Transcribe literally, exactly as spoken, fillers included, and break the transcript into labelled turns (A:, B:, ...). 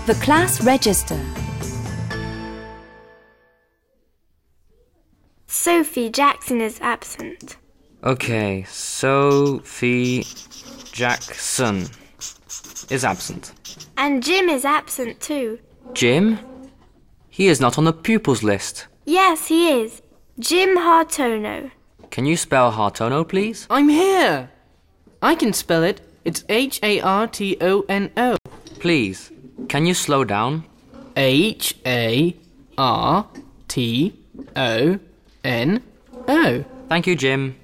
A: The class register.
B: Sophie Jackson is absent.
C: Okay, Sophie Jackson is absent.
B: And Jim is absent too.
C: Jim? He is not on the pupils list.
B: Yes, he is. Jim Hartono.
C: Can you spell Hartono, please?
D: I'm here. I can spell it. It's H A R T O N O.
C: Please, can you slow down?
D: H A R T O N O.
C: Thank you, Jim.